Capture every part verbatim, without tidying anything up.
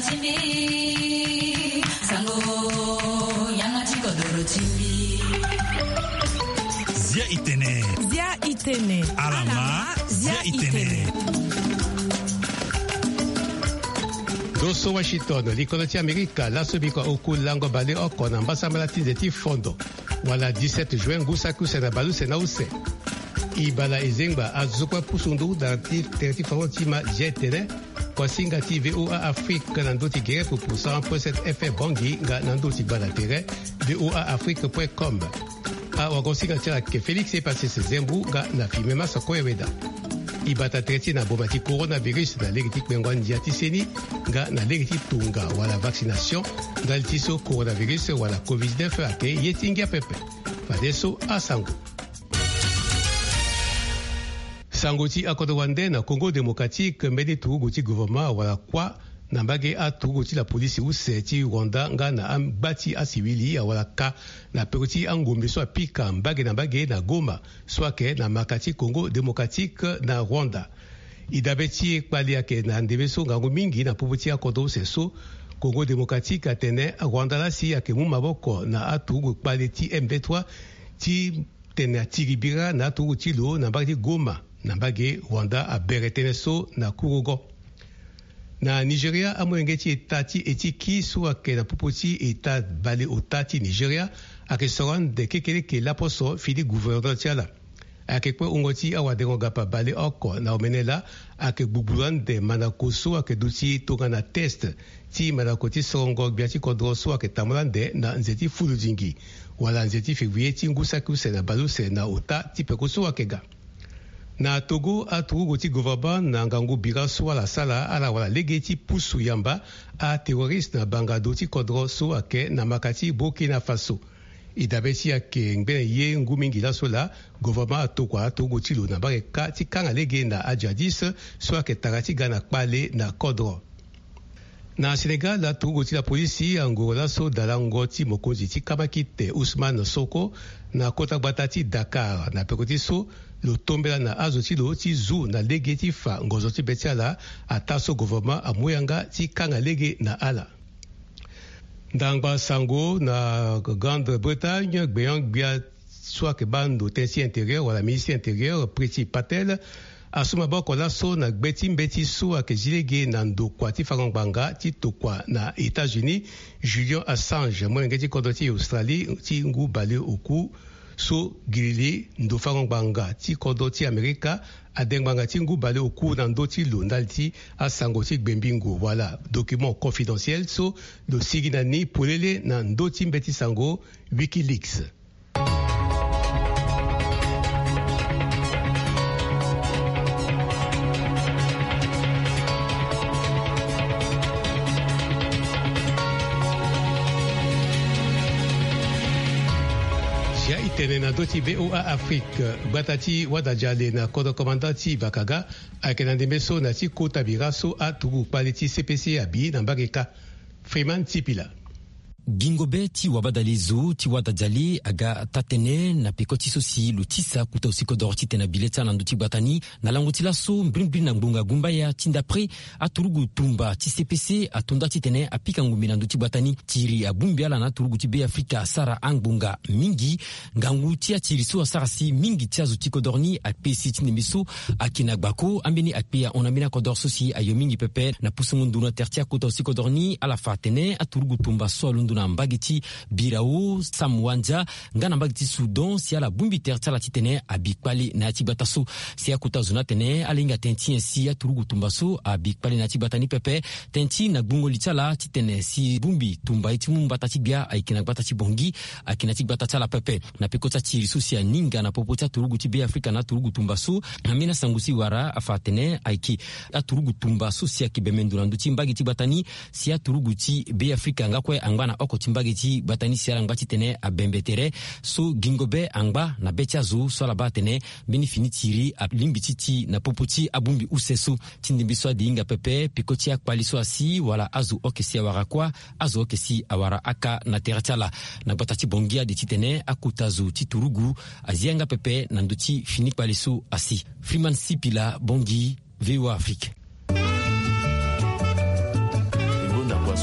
chimbi sango yanga chiko doro chimbi Zia itene Zia itene Alama Zia itene Doso Washington, l'Iconotie America, la Sobiko Oku Lango Bale Oko, Nambasama Tinzeti Fondo. Voilà, dix-sept juin, Gusaku Senabalu Senause. Ibala Ezengba, Azukwa Pusundu, Danti, Terti Farontima, Jetene, Kwasinga T V O A Afrique, Nandoti Gere, pour cent point sept F M Bangi, Nandoti Balatere, V O A Afrique point com. A Wagosinga Tirake, Félix est passé ses Zembu, na Fimema Sokoeweda. Ibata treti na bomati coronavirus na legiti kwengwan diatiseni nga na legiti tunga wala vaccination nga litiso coronavirus wala covid dix-neuf ake yetingia pepe fadeso asango sangoti akodo wande na Congo démocratique mbede tuguti gouvernement wala kwa na mbage a tuguti la polisi useti Rwanda nga na ambati asiwili wala ka na peruti angombe so pika mbage na mbage na Goma swake na makati Congo démocratique na Rwanda idabeti kwali yake na ndebeso ngango mingi na pubuti akodo seso Congo démocratique atene Rwanda la si yake mu maboko na atugu kwali ti M vingt-trois ti tene tiribira na atugu tilo na mbage Goma na mbage Rwanda a bereteneso na Kurugo na Nigeria amwengeti etati etiki suake na popoti etat bale otati Nigeria ake soran de kekeleke laposo fidi gouverneur tiala ake kwe ungoti awadengo gapa bale oko na omenela ake buburan de manakoso ake duti toga na test ti manakoti sorongo biati kodroso ake tamulande na nzeti fulujingi wala nzeti fevrier ti ngusakuse na baluse na ota ti pekoso akega na Togo a tugu ti gouvernement na ngangu bira so ala sala ala wala legeti pusu yamba a terroriste na bangado ti kodro so ake na makati Burkina Faso idabesi ake ngbe ye ngumingi la sola gouvernement a tokwa Togo ti lo na bareka ti kanga lege na ajadis so ake tarati gana kpale na kodro na Senegal la tugu ti la polisi angola so dalango ti mokonzi ti kamakite Ousmane Soko na kota gbata ti Dakar na pekoti so lo tombela na azo ti lo ti zu na lege ti fa ngozo ti beti ala ata so gouvernement amuyanga ti kanga lege na ala ndangba sango na Grande-Bretagne gbeyan gbia soit ke bando tensi intérieur wala ministre intérieur Priti Patel asuma boko la so na gbeti mbeti so ake jilege na ndokwa ti farangbanga ti tokwa na États-Unis Julian Assange mwenge ti kodo ti Australie ti ngu bale oku so gilili ndo farangbanga ti kodo ti Amerika adengbanga ti ngu bale oku na ndo ti lo ndali ti asango ti gbembingo voilà document confidentiel so lo sigi na ni polele na ndo ti mbeti sango Wikileaks. Tene na doti V O A Afrique batati wadajale na kodo komandati Bakaga akenande meso na ti kota biraso a tugu paleti C P C abi na mbageka Freeman Tipila Gingobe ti wabadali zo ti wadajali aga tatene na pekoti sosi lutisa kuta usiko dorti tena bileta na nduti batani na languti laso mbrin na ngunga gumba ya tinda pre aturugu tumba ti C P C atonda ti tene apika ngumbi na nduti batani tiri abumbi ala na turugu ti be Afrika sara angbunga mingi ngangu ti atiri so sara si mingi ti azuti kodorni apesi ti nemiso akina gbako ambeni akpia onamina kodor sosi ayo mingi pepe na pusungundu na tertia kuta usiko dorni ala fatene aturugu tumba so lundu na mbagiti birao samwanja ngana mbagiti Sudan si ala bumbi tertia la titene abikpali na tibataso si akuta zona tene alinga tenti si aturugu tumbaso abikpali na tibatani pepe tenti na gbungo litala titene si bumbi tumba iti mumbata tibia aikina gbata tibongi akina tibata tala pepe na pekota tirisu si aninga na popota turugu tibe Afrika na turugu tumbaso amina sangusi wara afatene aiki aturugu tumbaso si akibemendura nduti mbagiti batani si aturugu ti be Afrika ngakwe angwana oko timbagiti batani si alangba tene abembetere so gingobe angba na betia zo so la batene bini fini tiri ablimbi titi na popoti abumbi useso tindimbiso adinga pepe pikoti akpaliso asi wala azu okesi awara kwa azu okesi awara aka na teratiala na batati bongia de titene akutazu titurugu azianga pepe na nduti fini kpaliso asi Freeman Sipila Bongi V O A Afrique.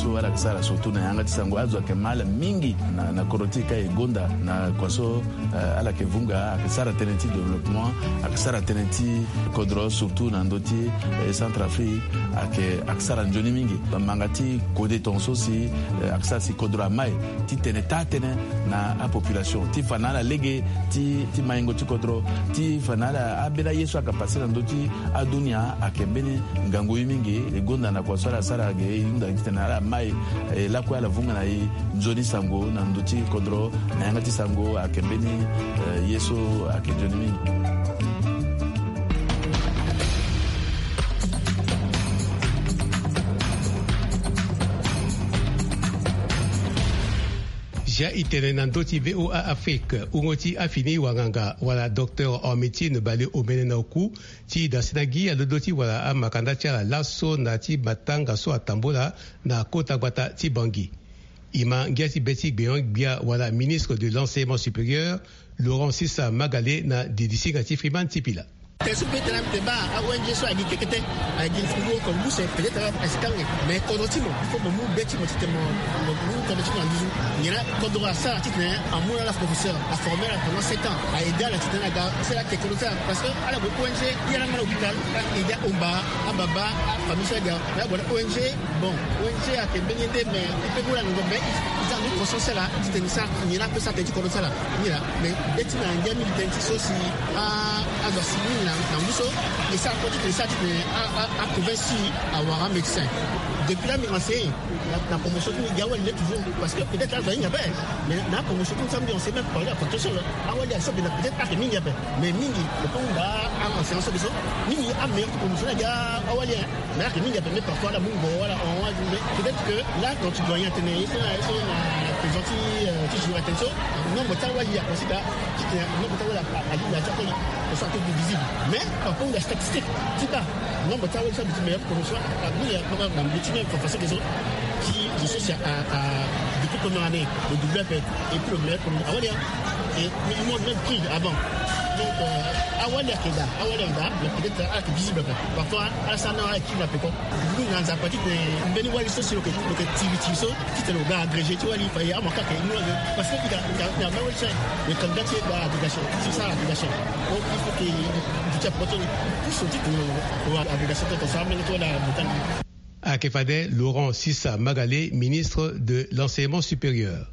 so ala sala surtout na yanga tisango azo ke mala mingi na na korotika e gonda na kwaso uh, ala ke vunga akisara tenenti développement akisara tenenti kodro surtout na ndoti e Centrafrique ake akisara njoni mingi mangati kode tonso si uh, akisara si kodro mai ti teneta tene na a population ti fanala lege ti ti maingo ti kodro ti fanala abela yesu akapasi na ndoti adunia akembeni ngango mingi e gonda na kwaso ala sara ge inda tena ala mai e, la kwa la vunga na i njoni sango na ndoti kodro na yanga ti sango akembeni uh, yesu akenjoni mingi. Ja itene na ndoti V O A Afrique ungoti afini wanganga wala docteur en médecine bale omene na oku ti dasinagi a doti wala a makanda tia laso na ti batanga so atambola na kota gbata ti bangi. Ima ngiati beti gbeyon bia wala ministre de l'enseignement supérieur Laurent Sissa Magale na didisi ti Freeman Tipila. Tesu petera mteba awenje so agi kekete agi fugo ko muse peut-être eskange mais kodotimo ko mu beti mo titemo mu kodotimo andizu nira kodora sa titne amuna la professeur a formé pendant sept ans a aidé la titne aga c'est la technologie parce que ala bo O N G yara mala hôpital et ya omba ababa famille ga ya bo O N G bon O N G a ke benede mais pe ko la ngombe ils ont conscience là titne sa nira pe sa te kodotala nira mais beti na ngami tenti so si a a do sini na muso et ça côté de ça a convaincu avoir un médecin depuis là mais enseigne la promotion du Gawal est toujours parce que peut-être là il y a pas mais la promotion tout ça on sait même parler à protection ah ouais ça peut-être pas que mingi mais mingi le pont là en séance de ça mingi a meilleur promotion les gars ah ouais mais là que mingi mais parfois la mungo voilà on peut-être que là quand tu dois y tenir il faut la gentil tu joues attention non mais ça ouais il y a aussi là non mais ça ouais la la ça c'est visible mais par contre la statistique c'est pas non mais ça ouais ça c'est meilleur promotion à nous il y a quand même dans l'étude professeur des autres qui je suis à à depuis combien d'années le W F et puis le meilleur promotion ah ouais et ils m'ont même pris avant donc awali akeda awali anda peut-être à visible parfois à ça n'a qui va peut-être nous dans la partie de beni wali social que que activité so qui te le gars agrégé tu vois il fallait à moi que nous parce que il a il a même ça le candidat de l'agrégation c'est ça l'agrégation donc il faut que tu apportes tout ce type pour l'agrégation de ça mais toi la montagne à Kefade Laurent Sissa Magale ministre de l'enseignement supérieur.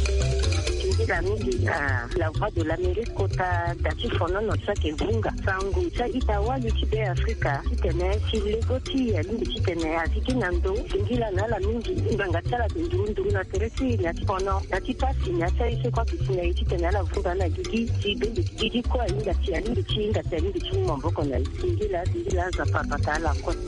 La la voix de l'Amérique kota dati fono no tsake vunga sangu cha itawa lichibe Afrika kitene chilegoti ya limbi kitene aziki nando singila na la mingi nganga tsala ndundu na teresi na fono dati pasi na cha ise kwa kitene kitene la vunga na gigi jibe gigi kwa inga tia limbi chinga tia limbi chimbo mboko na singila singila za papa la kwa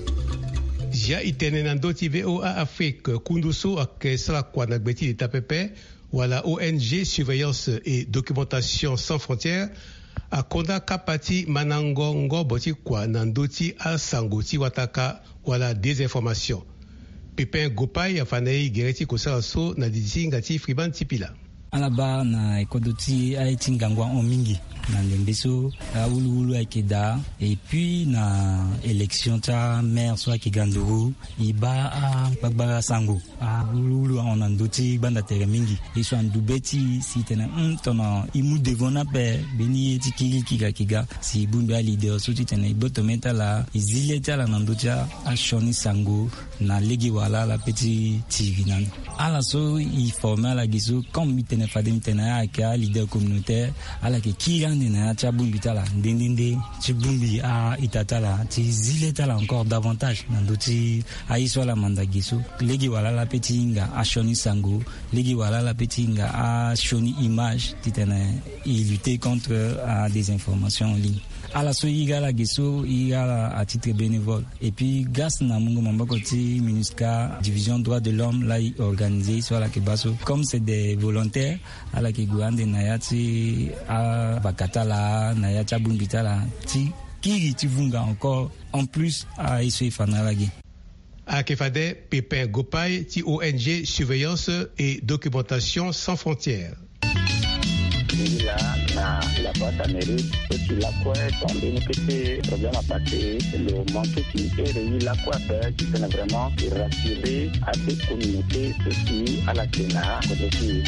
ja itene nando ti V O A Afrique kunduso akesala kwa na gbeti tapepe wala O N G Surveillance et Documentation Sans Frontières a konda kapati manangongo boti kwa nandoti a sangoti wataka wala désinformation. Pépin Gopay afanei gereti kosala so na didisi ngati Freeman Tipila. Alaba na ekodoti a etingangwa en mingi na ndembeso a ulu ulu akeda et puis na élection ta maire soit ki ganduru iba a bagbara sango a ulu ulu on andoti banda tere mingi et so andubeti si tena tono imu devona pe beni tikili kiga kiga si bundu a leader so tena ibotometa la izile ta la nandoti a shoni sango na legi wala la petit tv nan ala so i forma la giso comme tena fadem tena ka leader communautaire ala ke kiran na chabumbi tala ndindinde chibumbi a itatala ti zile tala encore davantage nandoti aiso la mandagiso legi wala la petinga a shoni sango legi wala la petinga a shoni image titana et lutter contre a des informations en ligne à la soiga la giso igala à titre bénévole et puis gas na mungo mambakoti MINUSCA division droits de l'homme là organisé sur la kebaso comme c'est des volontaires à la kiguande nayati à bakatala nayati bumbitala ti kiri tivunga encore en plus à iso fanalagi à Kefade Pépin Gopay ti O N G Surveillance et Documentation Sans Frontières. là na la boîte amérique et la quoi tomber ne que problème à passer le manque qui est réuni la quoi faire qui est vraiment rassurer à des communautés ceci à la Sénat aussi.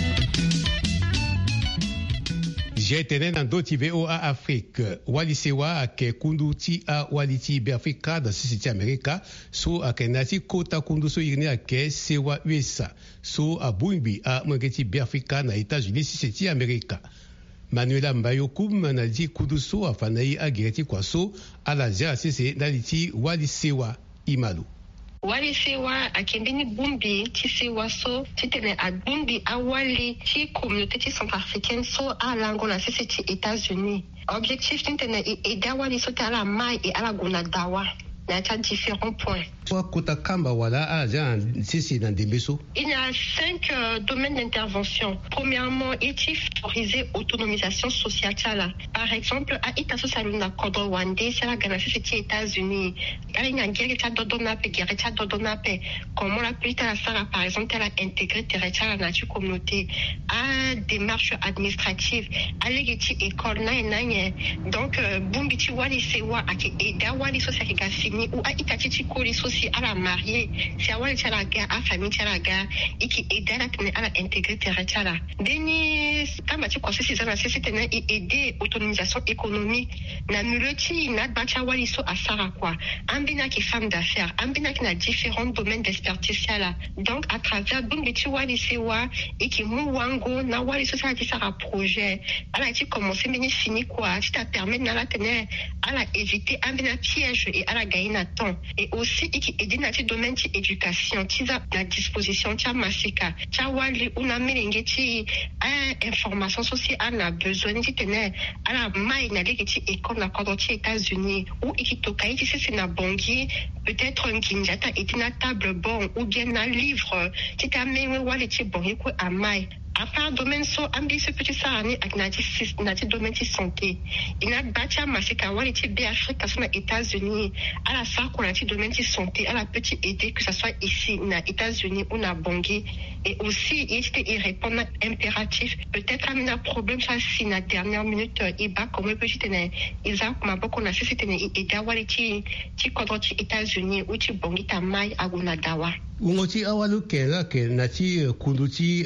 J'ai tenu dans d'autres V O A Afrique. Wali sewa ake kundu ti a wali ti be Afrika da sisi ti Amerika. So ake nati kota kundu so irine ake sewa U S A. So a buimbi a mwenge ti be Afrika na États-Unis sisi ti Amerika. Manuela Mbayokum na di kundu so afanayi a gireti kwa so a la zera sisi na li ti wali sewa imalu. Wali sewa akendeni bumbi ti sewa so titene a bumbi a wali ti communauté ti centrafricaine so a langola sisi ti États-Unis. Objectif titene e eda wali so ta la mai e ala gona dawa. Il y a différents points. Il y a cinq euh, domaines d'intervention. Premièrement, il est favoriser l'autonomisation sociale. Par exemple, à Itaso Saluna Kodo Wande, c'est la Ghana, c'est les États-Unis. Il y a une guerre qui a donné, guerre qui a donné. Comment la politique à Sarah, par exemple, elle a intégré la nature communauté à démarche administrative, à l'égalité école, donc, Bumbiti Wali Sewa, à qui Eda Wali Social ou à Itati Kolis aussi à la mariée, c'est à Wali Chalaga, à famille Chalaga, et qui aide à la à la intégrer Terretala. Denis, Kamati Kossi, c'est aider l'autonomisation économique. Na muloti, na bacha Wali so à Sarakwa. Ambina qui femme d'affaires, Ambina qui a différents domaines d'expertise là. Donc, à travers Bumbiti Wali Sewa, et qui mouwango, na Wali so ça a un projet. Elle a été commencé, mais fini quoi. Ça permet de la tenir, à la éviter, Ambina piège et à la gagner à temps. Et aussi, qui aide dans le domaine de l'éducation, qui a la disposition, qui a massika, qui a wali, ou na merengue, qui a information sociale, on a besoin, qui tenait à la maille, na l'équipe école, na cordon, qui États-Unis, ou qui toka, qui c'est na bongi, peut-être un kinjata, et na table bon, ou bien un livre, qui t'a mis, wali, qui bon, qui a maille. À part domaine so ambi ce petit sarani avec nati nati domaine de santé il a bâti masika wali ti be Afrique sur les États-Unis à la sa qu'on a ti domaine de santé à la petite aider que ça soit ici na États-Unis ou na Bangui et aussi il était il répond impératif peut-être amena problème ça si na dernière minute il bat comme petit né ils a comme beaucoup na c'est né et da wali ti ti contre ti États-Unis ou ti Bangui ta mai aguna dawa Ngoti awalu kela ke nati kunduti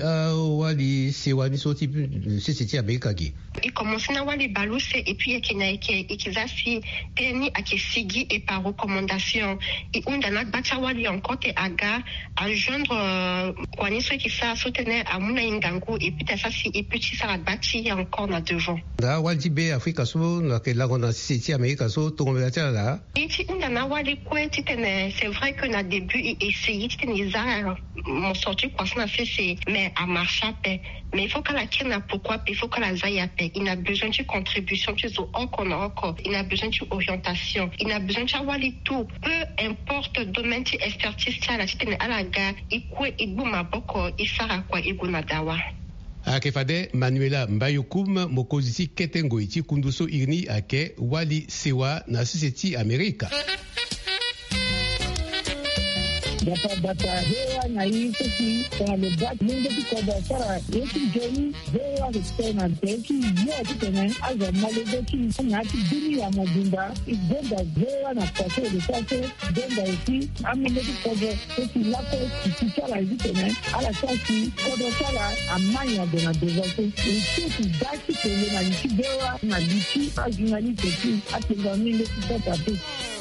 awali sewani soti sisi Amerika gi. Il commence na wali baluse et puis ekina eke ekizafi teni akisigi et par recommandation et on dana bacha wali encore te aga à joindre kwani so qui ça soutenir amuna ingangu et puis ça si et petit ça bâti encore na devant. Da wali be Afrika so na ke la gona sisi Amerika so to ngela tala. Et ti on dana wali kweti tene c'est vrai que na début il essayé mon sorti quoi ça fait c'est mais à marche à paix mais il faut que la kina pourquoi il faut que la zaï à paix il a besoin de contribution tu sais encore encore il a besoin d'orientation il a besoin de avoir les tout peu importe domaine de expertise ça la tête à la gare et quoi il bouma boko il sera quoi il guna dawa akefade Manuela Mbayokum mokozisi ketengo iti kunduso irni ake wali sewa na siseti Amerika. Data data hewa na hii sisi kwa lebak mungu kwa basara yetu jeni hewa kutena teki yote tena aza malebeki ngati dini ya mabunda igenda hewa na pase de pase genda isi amileki kwa sisi lako kichara hivi tena ala sasi kwa sala amanya de na devase isi daki tena na nchi hewa na lichi ajinali teki atenga mingi kwa tatu.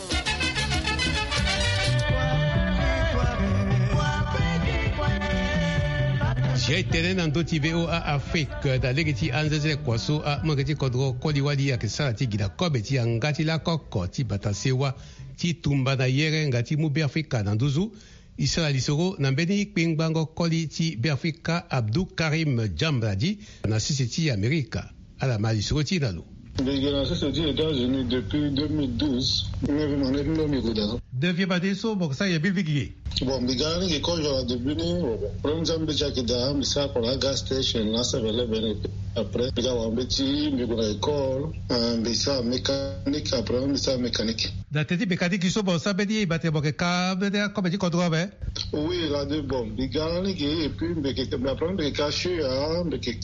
J'ai été dans d'autres V O A Afrique dans les petits anzeze kwaso a mangeti kodro koliwali ya kesara ti gida kobe ti angati la koko ti batasewa ti tumba na yere ngati mu be Afrika na nduzu Isra lisoro na mbeni kpingbango koli ti be Afrika Abdou Karim Jambradi na sisi ti Amerika ala mali soro ti nalo. Depuis deux mille douze, devient pas des sauts pour ça il y a bien vécu. Bon, bigani qui quand je début ni problème jambe jacket da mi sa pour la gas station là ça va le venir après il y a un petit mi pour l'école un bisa mécanique après mi sa mécanique. Da teti mécanique qui sont bon ça veut dire battre bon que câble de comme dit contrôle ben. Oui, là de bon bigani qui et puis mais que mais après mais caché ah mais que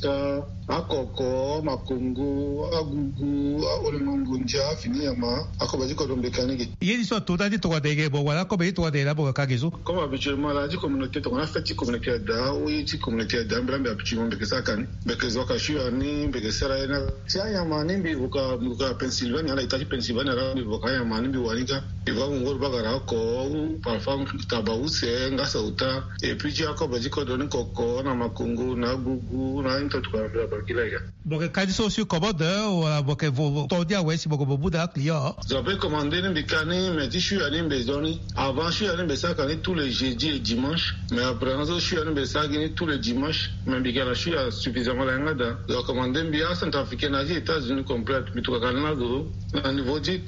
akoko makungu agugu olemungunja fini ama akobaji ko mécanique. Il soit tout à dit trois dégâts bon voilà comme dit trois dégâts pour kagizo. Comme habituellement la communauté on a fait communauté da oui ti communauté da mbrambe habituellement beke sakani beke zoka shuani beke seraina tia ya mani bi buka buka Pennsylvania la itaji Pennsylvania la bi buka ya mani bi wanika iva ngor bagara ko parfum tabause ngasa uta et puis ji akobaji ko doni koko na makungu na gugu na into tukara bakila ya boke kagizo sur commande ou boke vo to dia ouais si boke bobu da client j'avais commandé une bikani mais ti shuani bezoni avant shuani besakani tous les jeudis et dimanches mais après je suis allé besagini tous les dimanches mais bigala je suis suffisamment langada j'ai commandé bien centrafricain aux États-Unis complète mais tout calna do au niveau de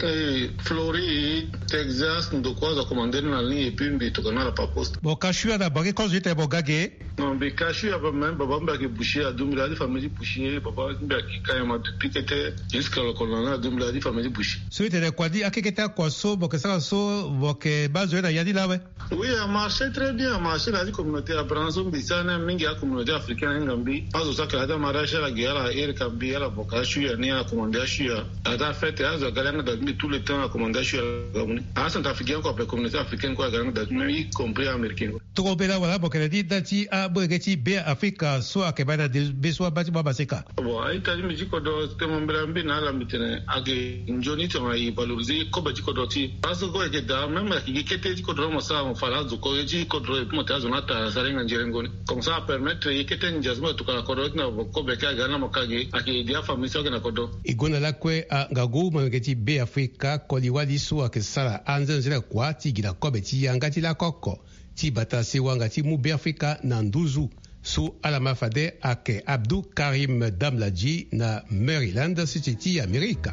Floride Texas de quoi j'ai commandé dans la ligne et puis mais tout calna pas poste bon cashu ada bagi quand j'étais bon gagé non mais cashu avant même baba mbaki boucher à double famille boucher baba mbaki quand m'a piqué jusqu'à le colonna double famille boucher celui de quoi dit akeketa kwa so boke ça so boke bazo na yadi là ouais oui a marché très bien a marché la communauté à Branson bisana mingi ya communauté africaine ngambi azo saka hata marasha la guerre air kambi la bokashu ya ni a commander shia hata fête azo galanga da tout le temps a commander shia gamuni a centrafricain ko communauté africaine ko galanga da y compris américain to bela wala bokela di dati a bogeti be afrika so akebana de beso bati baba seka bon ai tali mi ko do temo mbrambi na la mitene age njoni to mai valoriser ko bati ko doti azo ko e da même ki kete ko do mo sa mo fala zo ko ji ko do mo ta zo na ta sarenga njirengoni comme ça permettre yekete njazmo tukala kodo na ko beka gana makage ake dia famille so na kodo igona lakwe a ngagu mangeti be afrika ko liwali so akesala anzenzela kwa tigira ko beti yangati la koko ti batasi wangati mu be afrika na nduzu su alamafade ake Abdou Karim Damladji na Maryland City America.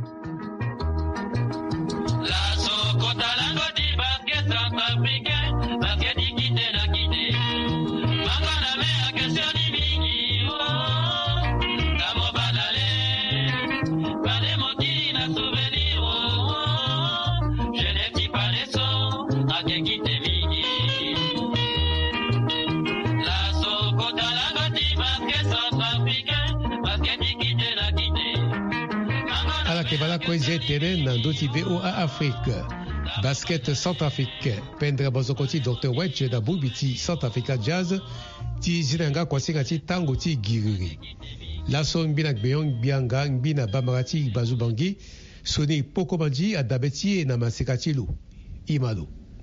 Voilà quoi j'ai été dans d'autres V O A Afrique. Basket centrafricain. Pendre bozokoti docteur Wedge da Bubiti Centrafrica Jazz. Ti zinanga kwa singati tango ti giriri. Lasso mbina gbeyon bianga mbina bamarati bazubangi. Soni poko banji adabeti na masekatilu. Imalo.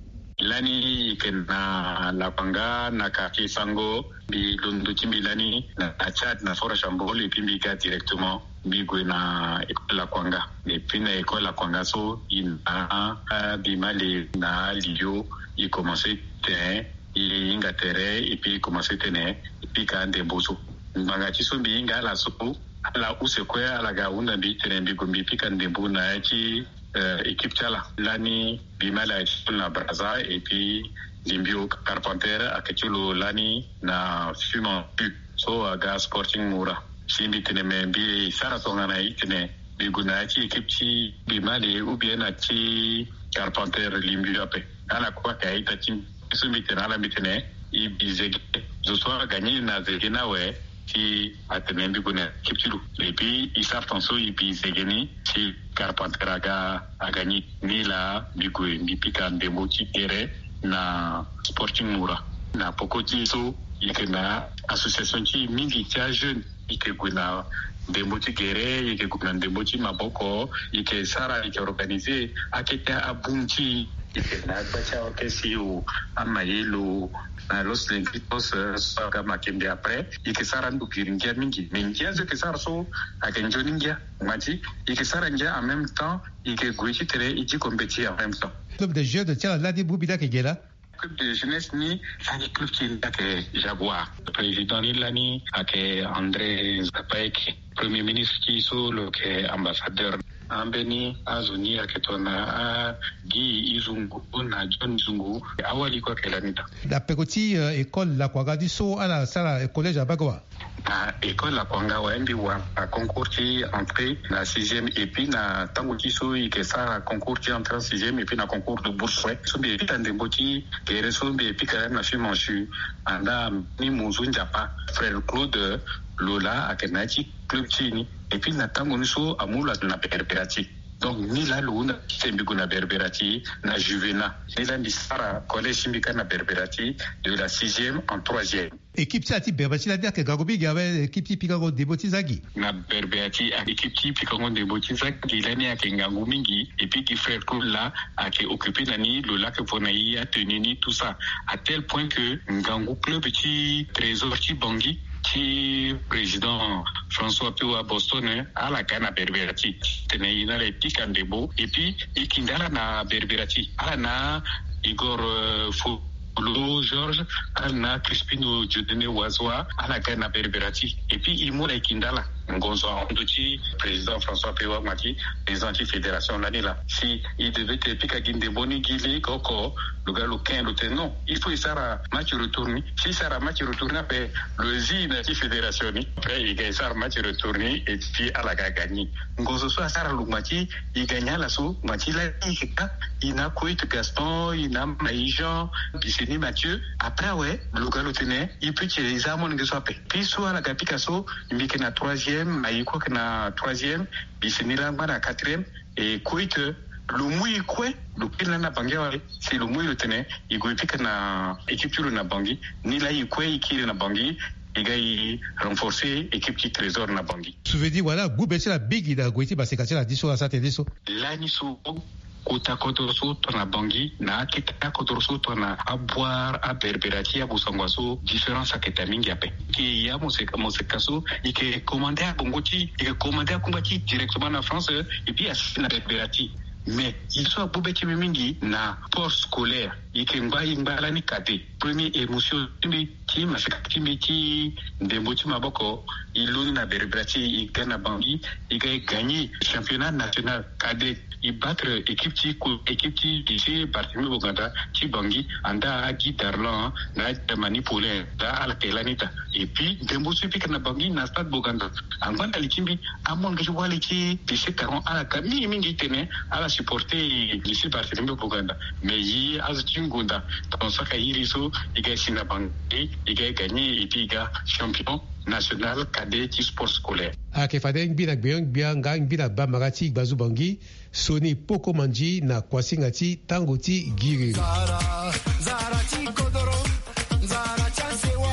Lani kena lapanga na kaki sango bi lunduti milani na Chad na fora chambol et puis biga directement bigwe na la kwanga et puis na école la kwanga so il a bimale na lio il commençait terrain il inga terrain et puis commençait terrain et puis quand des boso mangati so binga la so la usekwe ala ga una bi terrain bigombi puis quand des bona qui Euh, équipe tala lani bimala na braza et puis limbio carpenter akechulu lani na fuma so aga sporting mura shindi tene membi sara tonga na itene biguna chi équipe chi bimale ou bien na chi carpenter limbio ape ala kwa kaita chi sumi tena la mitene i bizege zo so gagner na zegena we qui a tenu de gagner Kipchulu. Et puis, ils savent en soi, et puis c'est gagné. Si Carpenter a gagné, ni la, du coup, ni piquant de motifs terrain, na Sporting Moura. Na Pokoti, so, il y a une association qui est très jeune, il y a des motifs terrain, il y a des motifs maboko, il y a Sarah, il y a organisé, à quelqu'un à Bunti, il y a Bacha Orkesio, à Mayelo, na los lenquitos saga makende après ikisara ndukiringia mingi mingia ze kisara so akenjoningia mati ikisara ngia en même temps ikegwechi tere iki compétir en même temps club de jeu de Tchad la di bubida ke gela club de jeunesse ni ani club qui est Jaguar président ni lani ake André Zapaik premier ministre qui so le que ambassadeur ambeni azuni aketona a gi izungu na John Zungu awali kwa kelanita la pekoti uh, école la kwagadi so ala sala collège abagwa na école la kwanga waembi wa concours qui entrée na sixième et puis na tango qui so ikesa concours qui entrée en sixième et puis na concours de bourse ouais so be tande mboti kere so be puis quand na fi monchu anda ni muzu njapa frère Claude Lola akenachi club chini et puis na tango ni so amula na perperati. Donc ni la luna sembigo na Berberati na Juvena ni la misara collège simbika na Berberati de la sixième en troisième. Équipe ça ti Berberati la dire que Gagobi gawe équipe ti Picago deboti zagi. Na Berberati équipe ti Picago deboti zagi la ni akengangu mingi et puis qui frère Claude là a qui occupé nani le lac Ponaï a tenu ni tout ça à tel point que Ngangu club petit trésor ti Bangui qui président François Peu à Boston à la Ghana Berberati tenait une éthique en débo et puis il kindala na Berberati à na Igor euh, Folo Georges à na Crispino Jodene Wazwa à la Ghana Berberati et puis il mourra kindala Ngonzo Ondoti président François Peu à Mati les anti-fédérations l'année là si il devait être pique de boni gili koko le gars le quin le tenant il faut y sara match retourné si sara match retourné après le zi na fédération après il gagne sara match retourné et puis à la gagné Ngonzo soit sara le match il gagne la so match là il n'a quoi Gaston il a Maïjean Bisseni Mathieu après ouais le gars le tenait il peut tirer les armes on soit puis soit la Picasso il met que na troisième Maïko que na troisième Bisseni là na quatrième et Kuit le mouille quoi le pile na bangi c'est le mouille le tenait il go pique na équipe tu na bangi ni là il quoi il qui na bangi il gars renforcer équipe qui trésor na bangi tu veux dire voilà goubé c'est la big ida goiti ba c'est la diso à ça te diso là ni so kota kodorso to na bangi na kita kodorso to na aboire a Berberati a busangwaso différence à ketamingi ape qui ya moseka mosekaso et que commander à Bongoti et commander à Kumbati directement en France et puis à na Berberati. Mais il soit boubeti mingi na poste scolaire ikemba imbala ni kate premier émotion timbi tim afektimbi ti ndemboti maboko iluni na Berberati igana bangi iga gagné championnat national cadet il battre équipe ti équipe ti lycée Barthélemy Boganda ti bangi anda agi darlan na manipulé da ala kelanita et puis ndemboti pika na bangi na stade Boganda anganda litimbi amon ngi wali ti lycée Caron ala kami mingi tene ala supporter lycée Barthélemy Boganda mais yi aztingunda dans ça kairiso iga sina bangi iga gagné et puis iga champion national cadet du sport scolaire. A ke fadeng binak beyong biang gang binak ba magati bazu bangi soni poko manji na kwasingati tangoti giri. Zara zara ti kodoro zara chansewa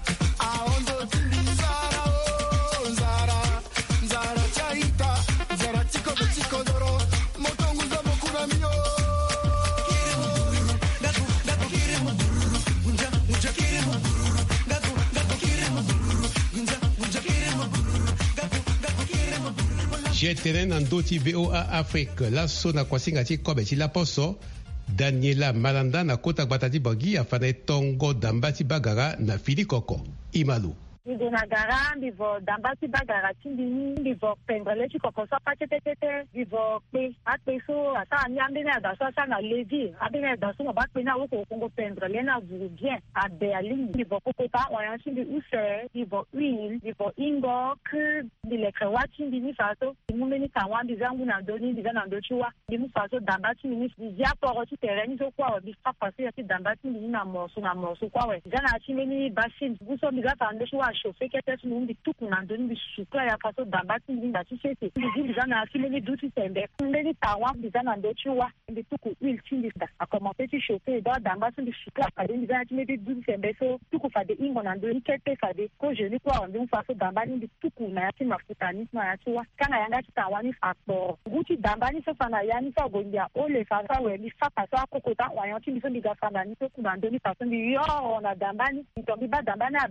aondo tindi zara o zara zara chaita zara ti kodoro ti kodoro motongu za mokura mio. Jetenen andoti V O A Afrique la so na kwasingati kobe ti la poso Daniela Malanda na kota batati bangi afana tongo dambati bagara na fili koko Imalu. Nagara bivo dambati bagara tindi bivo pendrele chi kokosa patetete bivo pe apeso asa nyambe na da sa na levi abene da so ba pe na wo ko kongo pendrele na vous bien a Berlin bivo kokota oyan tindi use bivo uil bivo ingo que bilekre wati ndi faso mumeni kanwa bizangu na doni bizana ndochiwa bimu faso dambati ni bizia poro ti terrain so kwa bi fa passer ati dambati ni na moso na moso kwa we bizana chimeni basin buso bizata ndochiwa chauffé kete sundi tuku na ndoni bisukla ya faso dambati ndinda tishete ndinda na simeni duty sembe ndeni tawa bizana ndochiwa ndi tuku il tindida a commencer ti chauffé da dambati bisukla pa ndinda timedi duty sembe so tuku fa de ingo na ndoni kete fa de ko je ni kwa ndi faso dambati ndi tuku na ya ti mafutani na ya tiwa kana yanga ti tawa ni factor guti dambani so fana ya ni fa gondia o le fa fa we ni fa paso akokota wa ya ti biso ndiga fana ni so ku na ndoni faso ndi yo na dambani ntombi ba dambani abe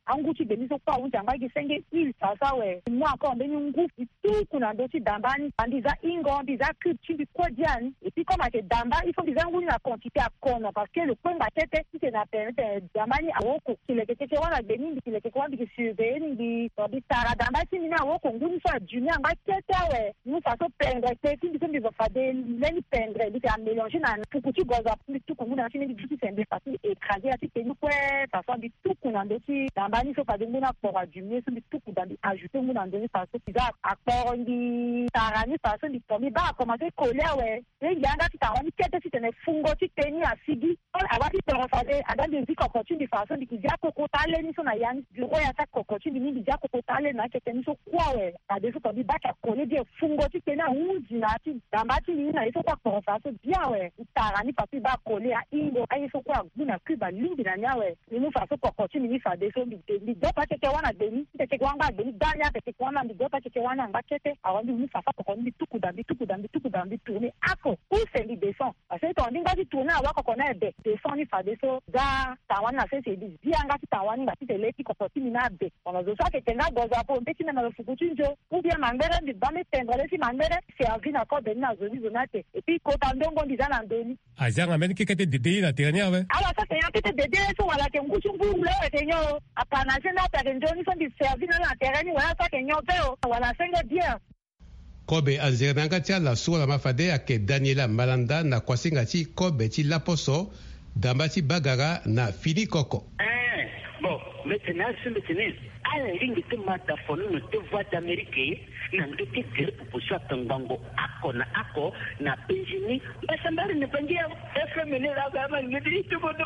anguchi beniso kwa unja mbagi senge il sasa we mwa kwa mbeni ngufu tu kuna ndosi dambani andiza ingo biza kuchi kwa diani et puis comme que damba il faut biza nguni na quantité à kono parce que le point ba tete c'est na permettre dambani awoko kile keke wana beni kile keke wana surveiller ndi bi tara damba si na awoko nguni fa junior ba tete we nous façon pendre tete ndi ndi va fade leni pendre ndi a mélanger na pukuchi goza tout comme na fini ndi c'est bien facile écraser à tete nous quoi façon ndi tout kuna ndosi dambani so fade nguna pour du mieux ndi tout kuna ndi ajouter nguna ndi façon biza accord ndi tara ni façon ndi tomi ba commencer coller we il y a un ta wani kete si tene fungo ti teni asigi awati toro fade adande ndi kokotini façon ndi kija kokotale ni so na yani bureau ya ta kokotini ni kija kokotale na kete ni so kwawe adeso tobi ba ka coller die fungo ti teni unzi na ti dambati ni na iso kwa toro façon bien we tara ni façon ba coller a ingo ai so kwa guna kuba lindi na nyawe ni mu façon kokotini ni fade so ndi ndi do pa kete wana deni kete kwanga deni danya kete kwana ndi do pa kete wana ngakete awandi ni façon kokotini tuku dambi tuku dambi tuku dambi tourner ako où c'est les descend parce que on dit que tourner à quoi qu'on a des descend ni fa deso ga tawana na c'est dit bien ngati tawana ngati teleki ko potini na be on a besoin que tenga goza po mpeti na le fukutunjo ou bien mangere ndi bame tendre si mangere c'est envie na ko benna zoni zonate et puis ko tandongo ndizana ndoni azanga men ki kete dede na terrain ouais alors ça c'est un petit dede so wala ke nguchu mbule etenyo apana sena ta ndoni so ndi service na terrain ni wala ça ke nyoto wala senga bien kobe alzernanga tia la sura mafade ake Daniela Malanda na kwasinga ti kobe ti laposo damba ti bagara na fili koko. Eh, bon, maintenant c'est maintenant à la ligne de mata fono no te voix d'Amérique na ndote tere proposition atangango ako na ako na penjini basambari ne pangia F M ne la gama ne di to bodo.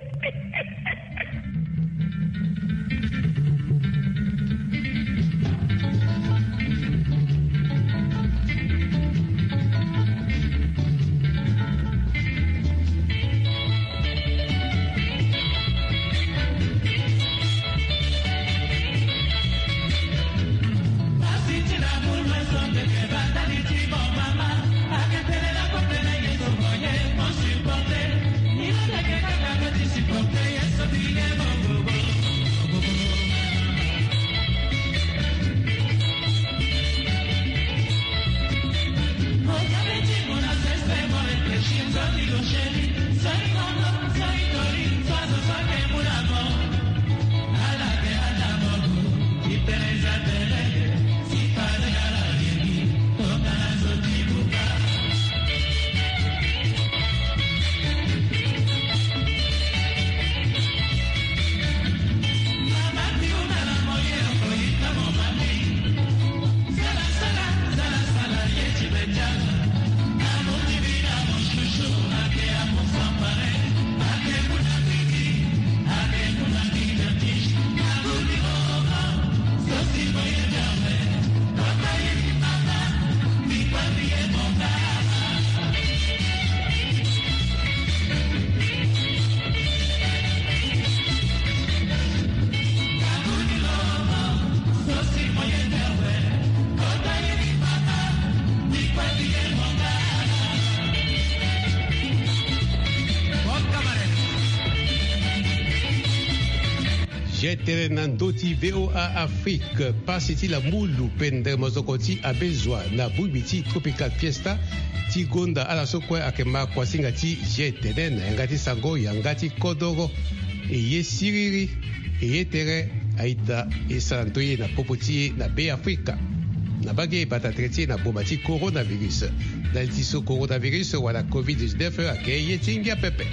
Jetere nandoti V O A Afrique pasiti la mulu pendre mozokoti abezwa na bubiti tropical fiesta ti gonda ala sokwe akema kwasinga ti jetere na ngati sango yangati kodoro eye siriri eye tere aita esantoye na popoti na be Afrika na bage bata traité na bomati coronavirus na tiso coronavirus wala covid dix-neuf akeye tingia pepe.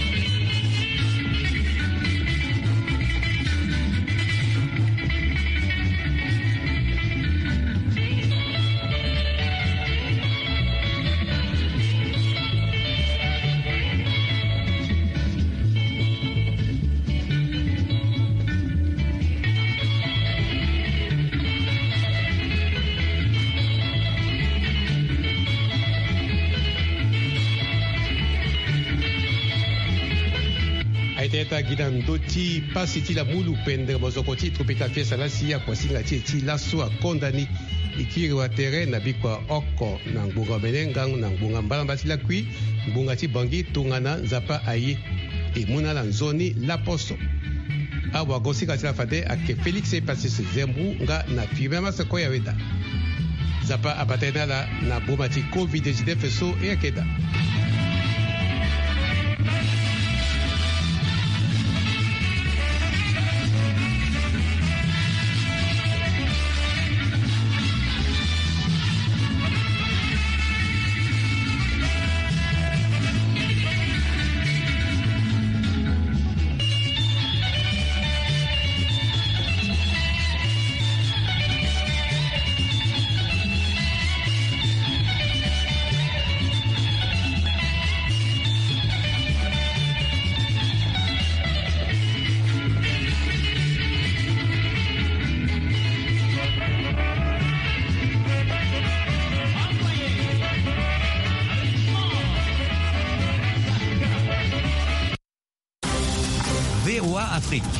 Teta gidan doti pasiti la mulu pendre mozokoti tropical fiesta la siya kwa singa ti laso akondani ikiri wa terrain na bikwa oko na ngbunga menengang na ngbunga mbalamba ti la kui ngbunga ti bangi tungana nzapa ayi e muna la nzoni la poso awa gosi ka sila fade ake Felix Pasisi Zembu nga na firma sa koya weda zapa abatena la na bomati covid dix-neuf so e akeda V O A Afrique.